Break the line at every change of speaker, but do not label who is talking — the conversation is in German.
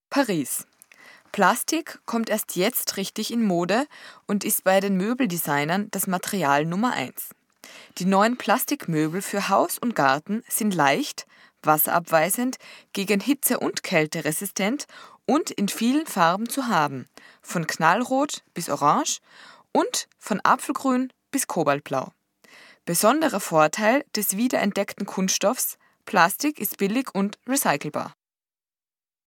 Paris. Plastik kommt erst jetzt richtig in Mode und ist bei den Möbeldesignern das Material Nummer 1. Die neuen Plastikmöbel für Haus und Garten sind leicht, wasserabweisend, gegen Hitze und Kälte resistent und in vielen Farben zu haben, von knallrot bis orange und von apfelgrün bis kobaltblau. Besonderer Vorteil des wiederentdeckten Kunststoffs: Plastik ist billig und recycelbar.